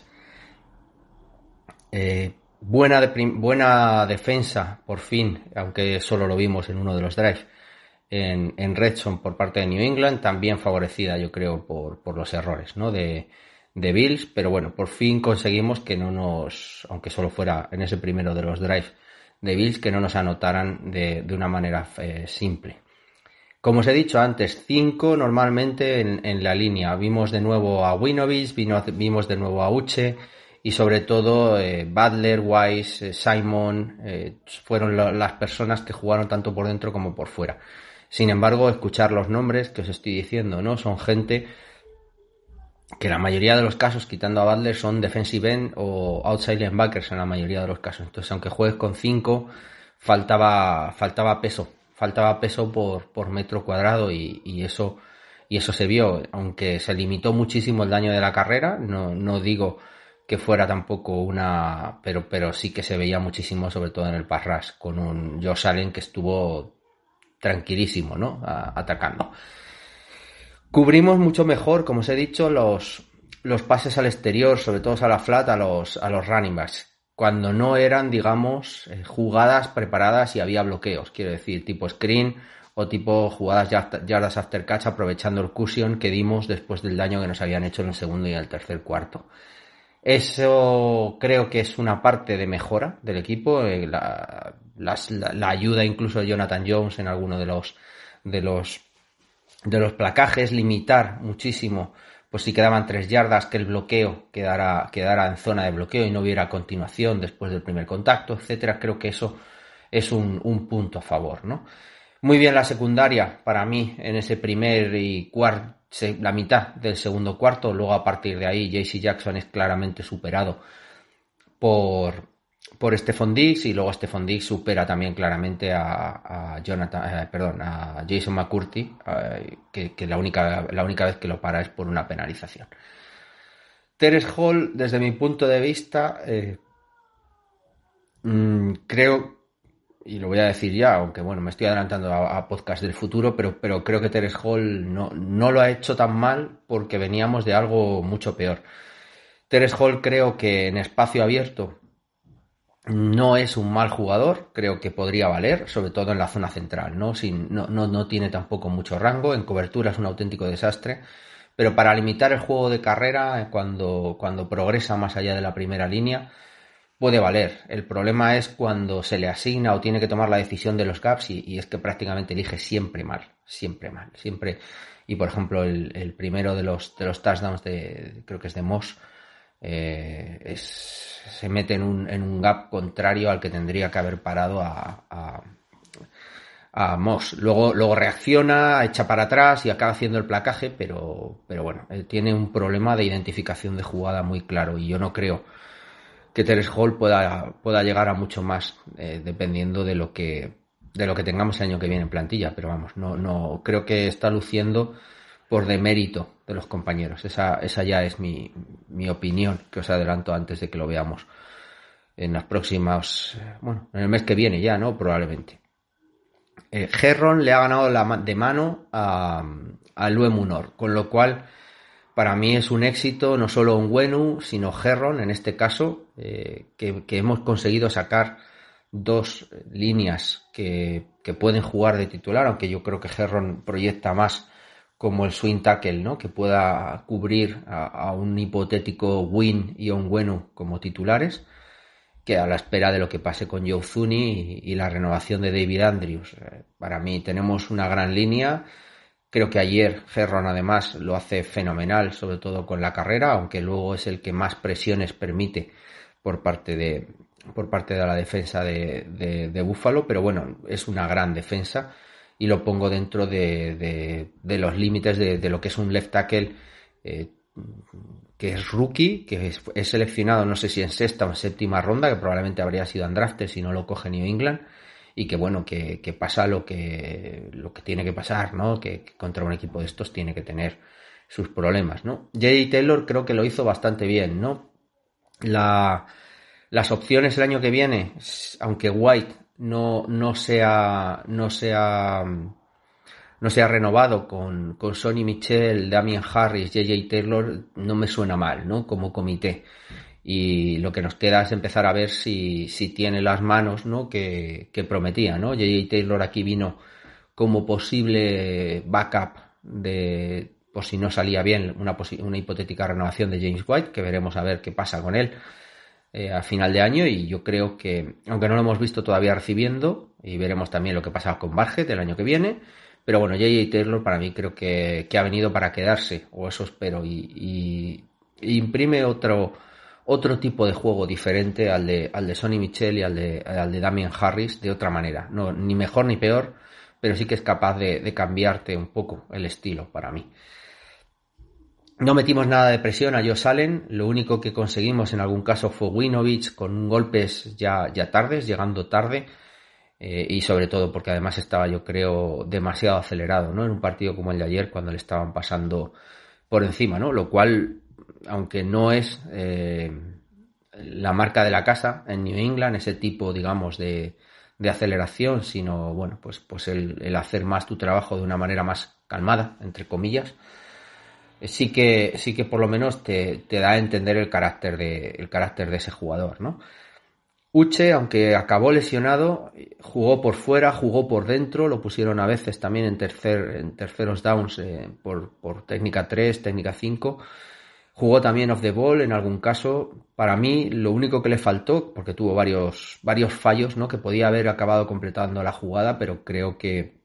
Buena defensa, por fin, aunque solo lo vimos en uno de los drives, en red zone por parte de New England, también favorecida, yo creo, por los errores, ¿no? de Bills, pero bueno, por fin conseguimos que aunque solo fuera en ese primero de los drives de Bills, que no nos anotaran de una manera simple. Como os he dicho antes, 5 normalmente en la línea. Vimos de nuevo a Winovich, vimos de nuevo a Uche, y sobre todo Butler, Wise, Simon fueron las personas que jugaron tanto por dentro como por fuera. Sin embargo, escuchar los nombres que os estoy diciendo, ¿no? Son gente que en la mayoría de los casos, quitando a Butler, son defensive end o outside linebackers en la mayoría de los casos. Entonces, aunque juegues con 5, faltaba peso. Faltaba peso por metro cuadrado, y eso se vio, aunque se limitó muchísimo el daño de la carrera. No digo que fuera tampoco pero sí que se veía muchísimo, sobre todo en el pass rush, con un Josh Allen que estuvo tranquilísimo, ¿no? Atacando. Cubrimos mucho mejor, como os he dicho, los pases al exterior, sobre todo a la flat, a los running backs, cuando no eran, digamos, jugadas preparadas y había bloqueos, quiero decir, tipo screen o tipo jugadas yardas after catch, aprovechando el cushion que dimos después del daño que nos habían hecho en el segundo y en el tercer cuarto. Eso creo que es una parte de mejora del equipo, la ayuda incluso de Jonathan Jones en alguno de los placajes, limitar muchísimo, pues si quedaban 3 yardas, que el bloqueo quedara en zona de bloqueo y no hubiera continuación después del primer contacto, etcétera. Creo que eso es un punto a favor, ¿no? Muy bien la secundaria para mí en ese primer y la mitad del segundo cuarto. Luego, a partir de ahí, JC Jackson es claramente superado por Stephon Diggs, y luego Stephon Diggs supera también claramente a Jason McCourty, que la única vez que lo para es por una penalización. Terence Hall, desde mi punto de vista, creo, y lo voy a decir ya, aunque bueno, me estoy adelantando a podcast del futuro, pero creo que Terence Hall no lo ha hecho tan mal, porque veníamos de algo mucho peor. Terence Hall, creo que en espacio abierto No es un mal jugador, creo que podría valer, sobre todo en la zona central, ¿no? No tiene tampoco mucho rango, en cobertura es un auténtico desastre, pero para limitar el juego de carrera, cuando progresa más allá de la primera línea, puede valer. El problema es cuando se le asigna o tiene que tomar la decisión de los gaps y es que prácticamente elige siempre mal, siempre. Y por ejemplo, el primero de los touchdowns creo que es de Moss, se mete en un gap contrario al que tendría que haber parado a Moss. Luego reacciona, echa para atrás y acaba haciendo el placaje, pero bueno, él tiene un problema de identificación de jugada muy claro y yo no creo que Terence Hall pueda llegar a mucho más, dependiendo de lo que tengamos el año que viene en plantilla, pero vamos, no creo que está luciendo por demérito de los compañeros. Esa ya es mi opinión, que os adelanto antes de que lo veamos en las próximas, bueno, en el mes que viene ya, ¿no? Probablemente. Herron le ha ganado de mano a Lue Munor, con lo cual para mí es un éxito no solo Onwenu, sino Herron en este caso, que hemos conseguido sacar dos líneas que pueden jugar de titular, aunque yo creo que Herron proyecta más como el swing tackle, ¿no? Que pueda cubrir a un hipotético Win y Onwenu como titulares, que a la espera de lo que pase con Joe Thuney y la renovación de David Andrews. Para mí tenemos una gran línea. Creo que ayer Herron además lo hace fenomenal, sobre todo con la carrera, aunque luego es el que más presiones permite por parte de la defensa de Buffalo, pero bueno, es una gran defensa y lo pongo dentro de los límites de lo que es un left tackle, que es rookie, que es seleccionado no sé si en sexta o en séptima ronda, que probablemente habría sido undrafted si no lo coge New England, y que bueno, que pasa lo que tiene que pasar, ¿no? Que contra un equipo de estos tiene que tener sus problemas, ¿no? J.J. Taylor creo que lo hizo bastante bien, ¿no? Las opciones el año que viene, aunque White no sea renovado con Sonny Michel, Damian Harris, J.J. Taylor, no me suena mal, ¿no? Como comité. Y lo que nos queda es empezar a ver si tiene las manos, ¿no? que prometía, ¿no? J.J. Taylor aquí vino como posible backup por si no salía bien una hipotética renovación de James White, que veremos a ver qué pasa con él a final de año, y yo creo que, aunque no lo hemos visto todavía recibiendo, y veremos también lo que pasa con Barget el año que viene, pero bueno, J.J. Taylor para mí creo que ha venido para quedarse, o eso espero, y imprime otro tipo de juego diferente al de Sonny Michel y al de Damian Harris, de otra manera, no, ni mejor ni peor, pero sí que es capaz de cambiarte un poco el estilo para mí. No metimos nada de presión a Josh Allen, lo único que conseguimos en algún caso fue Winovich con golpes ya tardes, llegando tarde, y sobre todo porque además estaba, yo creo, demasiado acelerado, ¿no? En un partido como el de ayer, cuando le estaban pasando por encima, ¿no? Lo cual, aunque no es la marca de la casa en New England, ese tipo, digamos, de aceleración, sino, bueno, pues el hacer más tu trabajo de una manera más calmada, entre comillas, sí que por lo menos te da a entender el carácter de ese jugador, ¿no? Uche, aunque acabó lesionado, jugó por fuera, jugó por dentro, lo pusieron a veces también en terceros downs, por técnica 3, técnica 5. Jugó también off the ball en algún caso. Para mí, lo único que le faltó, porque tuvo varios fallos, ¿no? Que podía haber acabado completando la jugada, pero creo que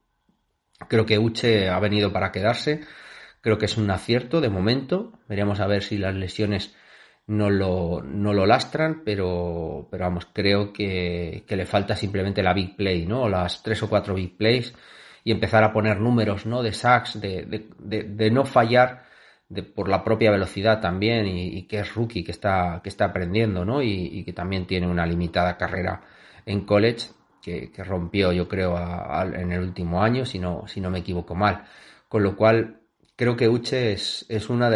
Uche ha venido para quedarse. Creo que es un acierto de momento. Veremos a ver si las lesiones no lo lastran, pero vamos, creo que le falta simplemente la big play, ¿no? Las 3 o 4 big plays y empezar a poner números, ¿no? De sacks, de no fallar, por la propia velocidad también, y que es rookie, que está aprendiendo, ¿no? Y que también tiene una limitada carrera en college, que rompió, yo creo, en el último año, si no me equivoco mal. Con lo cual, creo que Uche es una de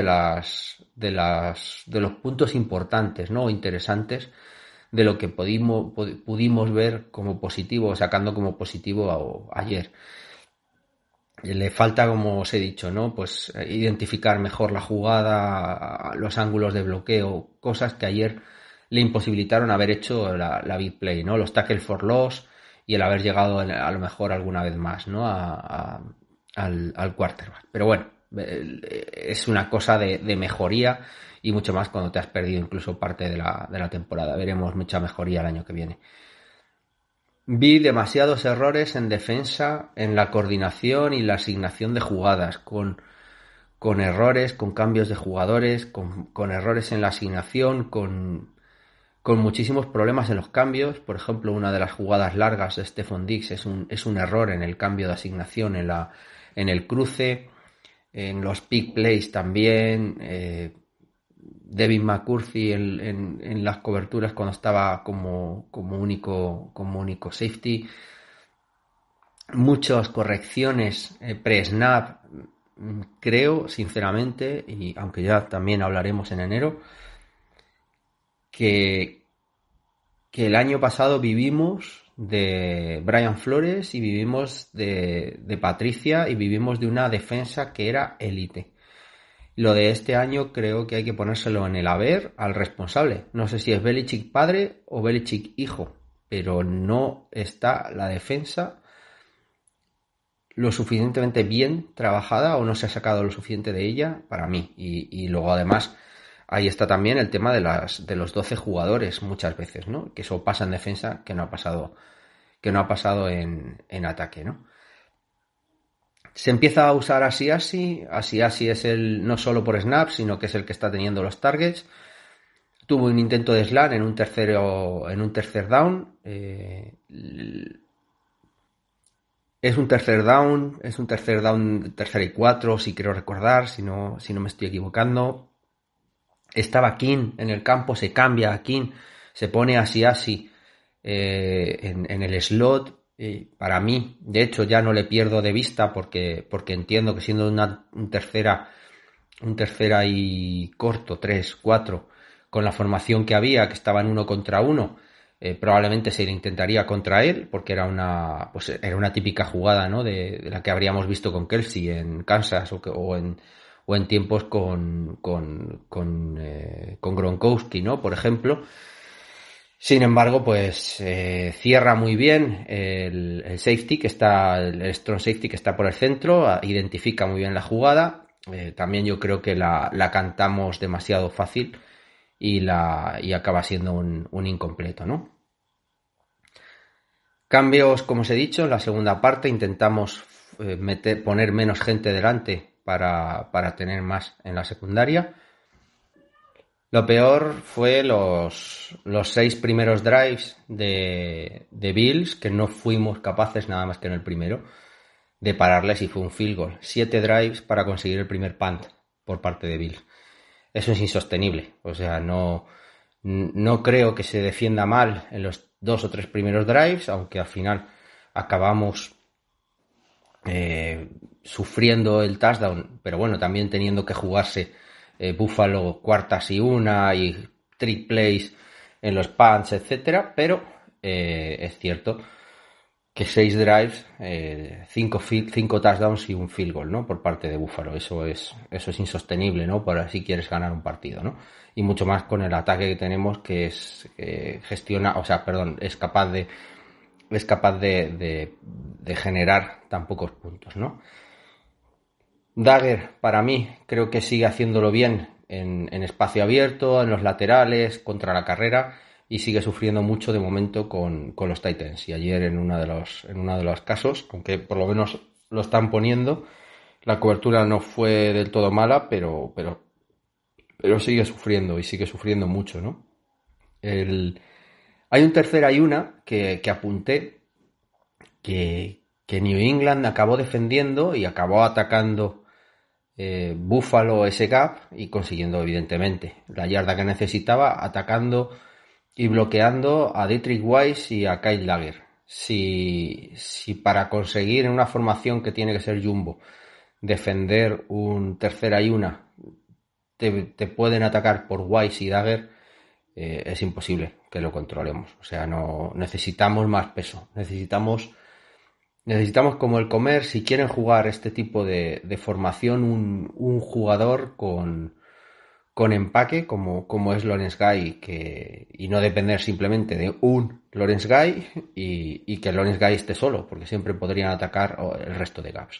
los puntos importantes, ¿no? Interesantes de lo que pudimos ver como positivo, sacando como positivo ayer. Le falta, como os he dicho, ¿no? Pues identificar mejor la jugada, los ángulos de bloqueo, cosas que ayer le imposibilitaron haber hecho la big play, ¿no? Los tackle for loss y el haber llegado a lo mejor alguna vez más, ¿no? Al quarterback. Pero bueno, es una cosa de mejoría y mucho más cuando te has perdido incluso parte de la temporada. Veremos mucha mejoría el año que viene. Vi demasiados errores en defensa, en la coordinación y la asignación de jugadas, con errores, con cambios de jugadores, con errores en la asignación, con muchísimos problemas en los cambios. Por ejemplo, una de las jugadas largas de Stephon Diggs es un error en el cambio de asignación en el cruce, en los pick plays también. Devin McCourty en las coberturas cuando estaba como único safety. Muchas correcciones pre-snap. Creo, sinceramente, y aunque ya también hablaremos en enero, que el año pasado vivimos de Brian Flores y vivimos de Patricia y vivimos de una defensa que era élite. Lo de este año creo que hay que ponérselo en el haber al responsable. No sé si es Belichick padre o Belichick hijo, pero no está la defensa lo suficientemente bien trabajada o no se ha sacado lo suficiente de ella para mí. Y luego además ahí está también el tema de los 12 jugadores muchas veces, ¿no? Que eso pasa en defensa que no ha pasado en ataque, ¿no? Se empieza a usar Asiasi es el no solo por snap, sino que es el que está teniendo los targets. Tuvo un intento de slant en un tercer down. Es un tercer down, tercera y 4, si quiero recordar, si no me estoy equivocando. Estaba King en el campo, se cambia a King, se pone Asiasi en el slot. Para mí, de hecho, ya no le pierdo de vista porque entiendo que siendo un tercera y corto, 3, 4, con la formación que había, que estaba en 1 contra 1, probablemente se le intentaría contra él, porque era una típica jugada, ¿no? de la que habríamos visto con Kelsey en Kansas o en tiempos con Gronkowski, ¿no? Por ejemplo. Sin embargo, pues cierra muy bien el safety el strong safety que está por el centro, identifica muy bien la jugada. También yo creo que la cantamos demasiado fácil y acaba siendo un incompleto, ¿no? Cambios, como os he dicho, en la segunda parte intentamos poner menos gente delante para tener más en la secundaria. Lo peor fue los 6 primeros drives de Bills, que no fuimos capaces, nada más que en el primero, de pararles y fue un field goal. 7 drives para conseguir el primer punt por parte de Bills. Eso es insostenible. O sea, no creo que se defienda mal en los 2 o 3 primeros drives, aunque al final acabamos sufriendo el touchdown, pero bueno, también teniendo que jugarse Buffalo 4ª y 1 y trick plays en los punts, etcétera, pero es cierto que 6 drives, 5 touchdowns y un field goal, ¿no? Por parte de Buffalo. Eso es insostenible, ¿no? Por si quieres ganar un partido, ¿no? Y mucho más con el ataque que tenemos, que es es capaz de generar tan pocos puntos, ¿no? Dagger, para mí, creo que sigue haciéndolo bien en espacio abierto, en los laterales, contra la carrera, y sigue sufriendo mucho de momento con los Titans. Y ayer en uno de los casos, aunque por lo menos lo están poniendo, la cobertura no fue del todo mala, pero sigue sufriendo, y sigue sufriendo mucho, ¿no? Hay un 3rd y 1 que apunté, que New England acabó defendiendo y acabó atacando Buffalo ese gap y consiguiendo evidentemente la yarda que necesitaba, atacando y bloqueando a Dietrich Wise y a Kyle Dagger. Si para conseguir en una formación que tiene que ser jumbo defender un 3rd y 1 te pueden atacar por Wise y Dagger, es imposible que lo controlemos. O sea, no necesitamos más peso, necesitamos como el comer. Si quieren jugar este tipo de formación, un jugador con con empaque, como es Lawrence Guy, y no depender simplemente de un Lawrence Guy y que Lawrence Guy esté solo, porque siempre podrían atacar el resto de gaps.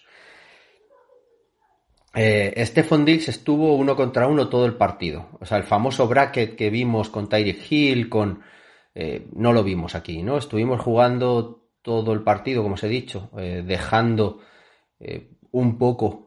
Stephon Diggs estuvo 1 contra 1 todo el partido. O sea, el famoso bracket que vimos con Tyreek Hill, no lo vimos aquí, ¿no? Estuvimos jugando todo el partido, como os he dicho, dejando un poco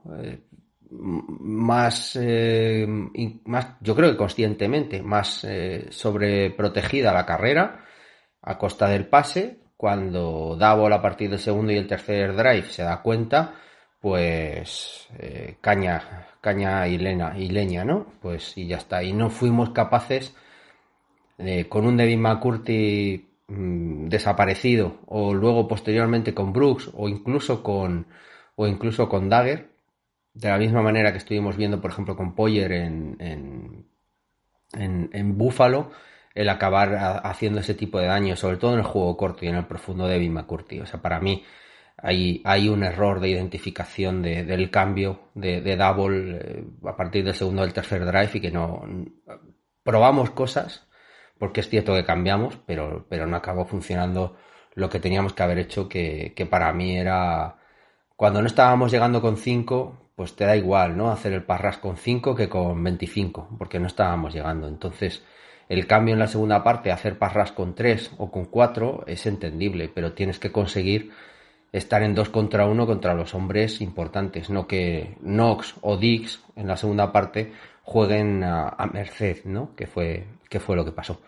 más, yo creo que conscientemente, más sobreprotegida la carrera a costa del pase. Cuando Davo a partir del segundo y el tercer drive se da cuenta, pues caña y leña, ¿no? Pues y ya está. Y no fuimos capaces, con un Devin McCourty desaparecido, o luego posteriormente con Brooks, o incluso con Dagger, de la misma manera que estuvimos viendo, por ejemplo, con Poyer en Buffalo, el acabar haciendo ese tipo de daño, sobre todo en el juego corto y en el profundo de Devin McCourty. O sea, para mí hay un error de identificación del cambio de double a partir del segundo o del tercer drive, y que no probamos cosas, porque es cierto que cambiamos, pero no acabó funcionando lo que teníamos que haber hecho, que para mí era, cuando no estábamos llegando con 5, pues te da igual, ¿no? Hacer el parras con 5 que con 25, porque no estábamos llegando. Entonces, el cambio en la segunda parte, hacer parras con 3 o con 4, es entendible, pero tienes que conseguir estar en 2 contra 1 contra los hombres importantes, no que Knox o Diggs en la segunda parte jueguen a merced, ¿no? Que fue lo que pasó.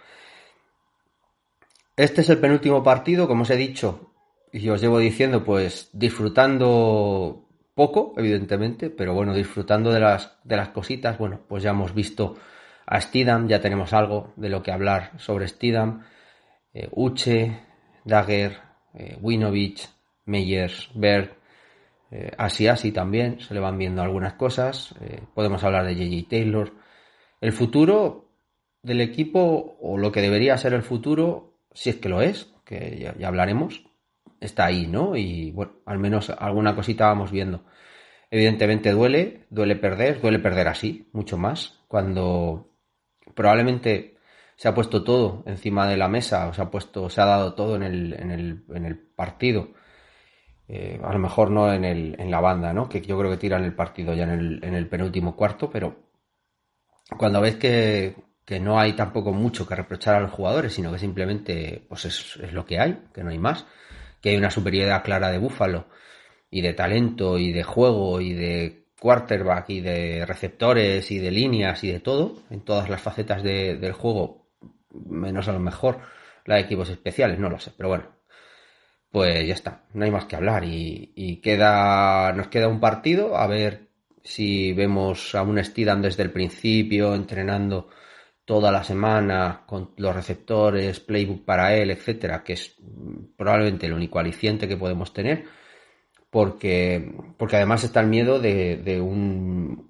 Este es el penúltimo partido, como os he dicho, y os llevo diciendo, pues disfrutando poco, evidentemente, pero bueno, disfrutando de las cositas. Bueno, pues ya hemos visto a Steedham, ya tenemos algo de lo que hablar sobre Steedham, Uche, Dagger, Winovich, Meyers, Berg, Asiasi también, se le van viendo algunas cosas. Podemos hablar de J.J. Taylor. El futuro del equipo, o lo que debería ser el futuro, si es que lo es, que ya hablaremos, está ahí, ¿no? Y bueno, al menos alguna cosita vamos viendo. Evidentemente duele perder así, mucho más, cuando probablemente se ha puesto todo encima de la mesa, o se ha dado todo en el partido. A lo mejor no en la banda, ¿no? Que yo creo que tiran el partido ya en el penúltimo cuarto, pero cuando ves que no hay tampoco mucho que reprochar a los jugadores, sino que simplemente pues es lo que hay, que no hay más, que hay una superioridad clara de Buffalo, y de talento, y de juego, y de quarterback, y de receptores, y de líneas, y de todo, en todas las facetas del juego, menos a lo mejor la de equipos especiales, no lo sé, pero bueno, pues ya está, no hay más que hablar, y nos queda un partido, a ver si vemos a un Steedham desde el principio, entrenando toda la semana con los receptores, playbook para él, etcétera, que es probablemente el único aliciente que podemos tener, porque además está el miedo de un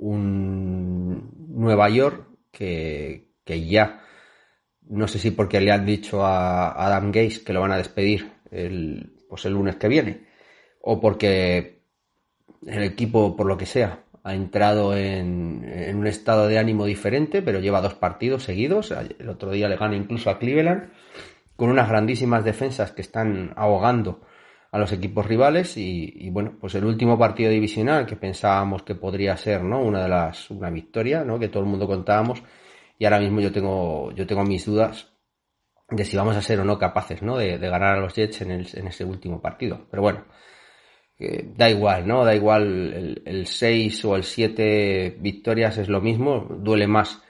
Nueva York que ya, no sé si porque le han dicho a Adam Gase que lo van a despedir el lunes que viene, o porque el equipo, por lo que sea, ha entrado en un estado de ánimo diferente, pero lleva 2 partidos seguidos. El otro día le gana incluso a Cleveland, con unas grandísimas defensas que están ahogando a los equipos rivales, y bueno, pues el último partido divisional, que pensábamos que podría ser, ¿no?, una victoria, ¿no?, que todo el mundo contábamos, y ahora mismo yo tengo mis dudas de si vamos a ser o no capaces, ¿no?, de ganar a los Jets en ese último partido. Pero bueno, da igual, ¿no? Da igual el 6 o el 7 victorias, es lo mismo. Duele más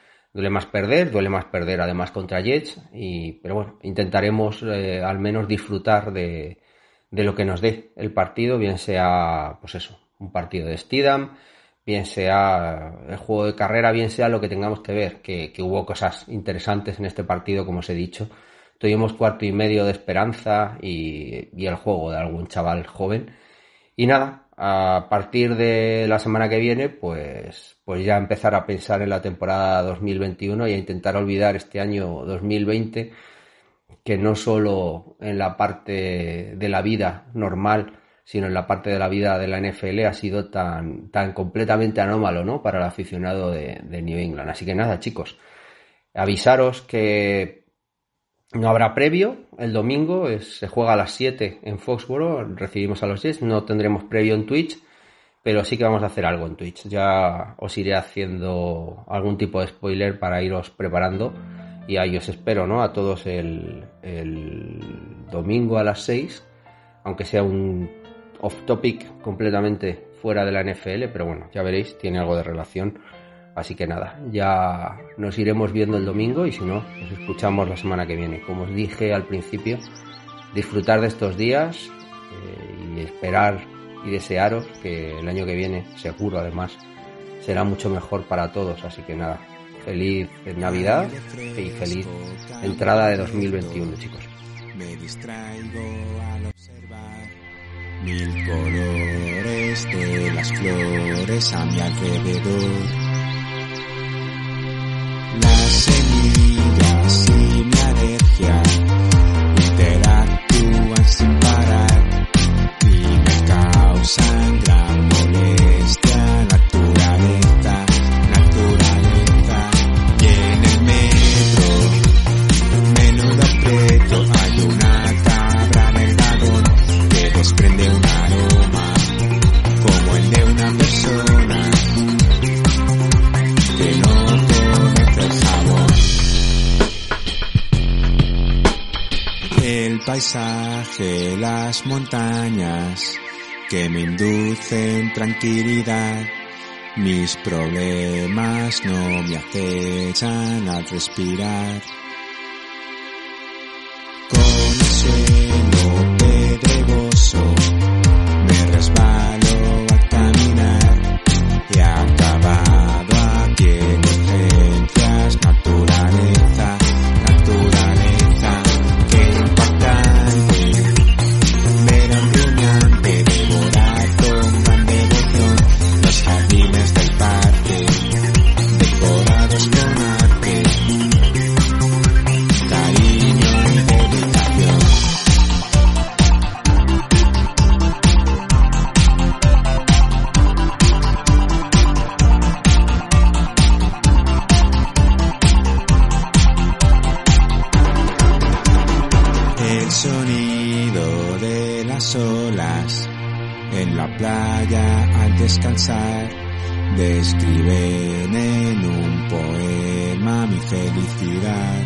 perder además contra Jets, pero bueno, intentaremos al menos disfrutar de lo que nos dé el partido, bien sea, pues eso, un partido de Steedham, bien sea el juego de carrera, bien sea lo que tengamos que ver, que hubo cosas interesantes en este partido, como os he dicho. Tuvimos cuarto y medio de esperanza y el juego de algún chaval joven. Y nada, a partir de la semana que viene, pues ya empezar a pensar en la temporada 2021 y a intentar olvidar este año 2020, que no solo en la parte de la vida normal, sino en la parte de la vida de la NFL ha sido tan completamente anómalo, ¿no? Para el aficionado de New England. Así que nada, chicos, avisaros que no habrá previo el domingo, se juega a las 7 en Foxborough, recibimos a los Jets, no tendremos previo en Twitch, pero sí que vamos a hacer algo en Twitch. Ya os iré haciendo algún tipo de spoiler para iros preparando y ahí os espero, ¿no? A todos el domingo a las 6, aunque sea un off topic completamente fuera de la NFL, pero bueno, ya veréis, tiene algo de relación. Así que nada, ya nos iremos viendo el domingo y si no, nos escuchamos la semana que viene. Como os dije al principio, disfrutar de estos días y esperar y desearos que el año que viene, seguro además, será mucho mejor para todos. Así que nada, feliz Navidad y feliz entrada de 2021, chicos. Me distraigo al observar mil colores de las flores a mi alrededor. Las semillas y mi alergia interactúan sin parar y me causan gran molestia. Naturaleza, y en el metro, menudo aprieto, hay una cabra en el vagón que desprende un aroma como el de una persona que no conoce el jabón. El paisaje, las montañas que me inducen tranquilidad. Mis problemas no me acechan al respirar. Con el suelo pedregoso me resbalo al caminar. He acabado aquí en urgencias. Naturaleza, qué impactante. Ver a un rumiante devorar con gran devoción los jardines del parque, decorados con arte, cariño y dedicación. El sonido de las olas en la playa al descansar describen en un poema mi felicidad.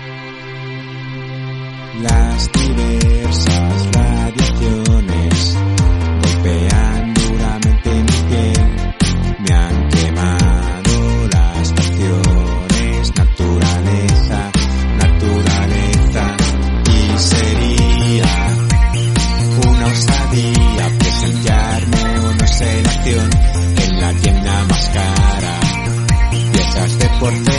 Las diversas radiaciones golpean duramente mi piel, me han quemado las pasiones. Naturaleza, y sería una osadía presenciar monoselación en la tienda más cara, piezas de porcelana